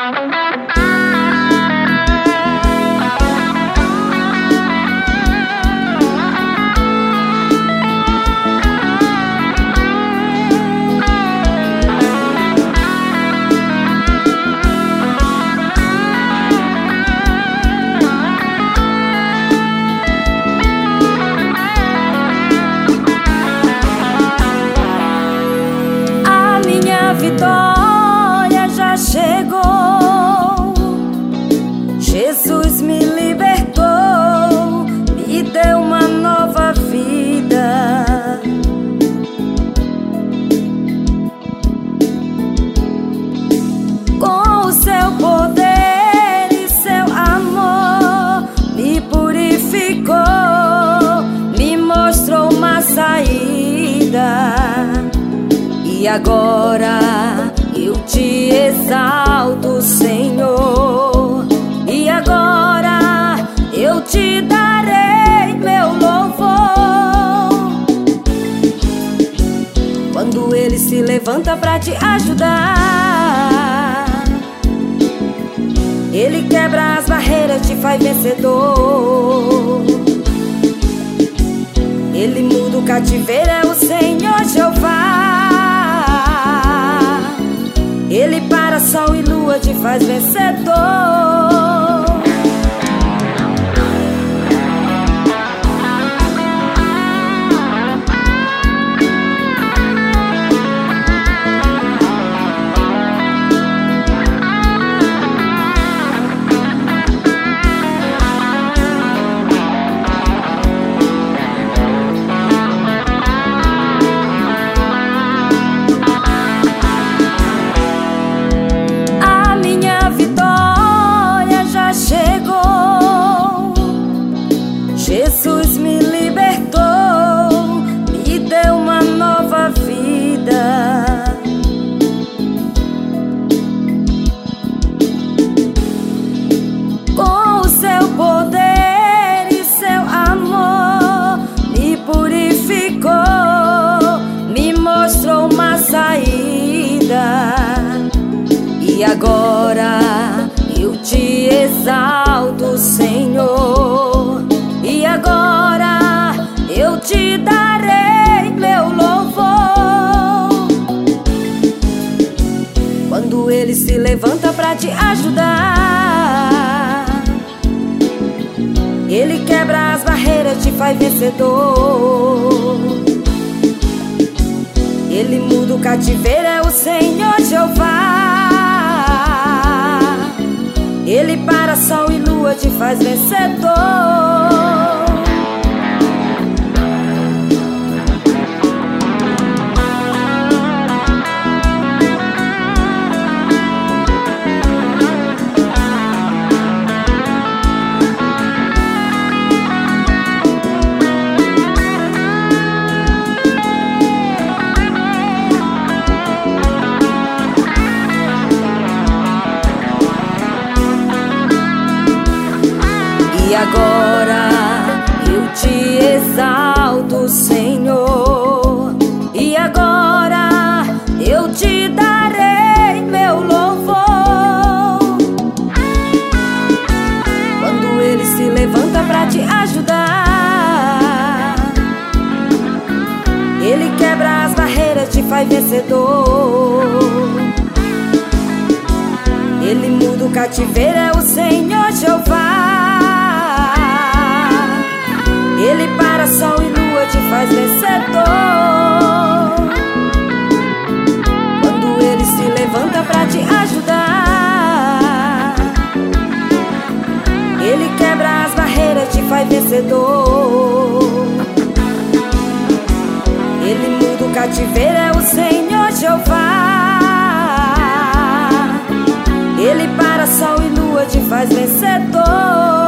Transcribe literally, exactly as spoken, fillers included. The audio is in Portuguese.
Vitória já chegou, Jesus me libertou, me deu uma nova vida. Com o seu poder e seu amor, me purificou, me mostrou uma saída. E agora eu te exalto, Senhor. E agora eu te darei meu louvor. Quando Ele se levanta pra te ajudar, Ele quebra as barreiras, te faz vencedor. Ele muda o cativeiro, é o Senhor Jeová. Ele para sol e lua, te faz vencedor. Jesus me libertou, me deu uma nova vida. Com o seu poder e seu amor, me purificou, me mostrou uma saída. E agora eu te exalto, Senhor. E agora eu te darei meu louvor. Quando Ele se levanta pra te ajudar, Ele quebra as barreiras, te faz vencedor. Ele muda o cativeiro, é o Senhor Jeová. Ele para sol e lua, te faz vencedor. E agora eu te exalto, Senhor. E agora eu te darei meu louvor. Quando Ele se levanta pra te ajudar, Ele quebra as barreiras, te faz vencedor. Ele muda o cativeiro, é o Senhor Jeová. Ele para sol e lua, te faz vencedor. Quando Ele se levanta pra te ajudar, Ele quebra as barreiras, te faz vencedor. Ele muda o cativeiro, é o Senhor Jeová. Ele para sol e lua, te faz vencedor.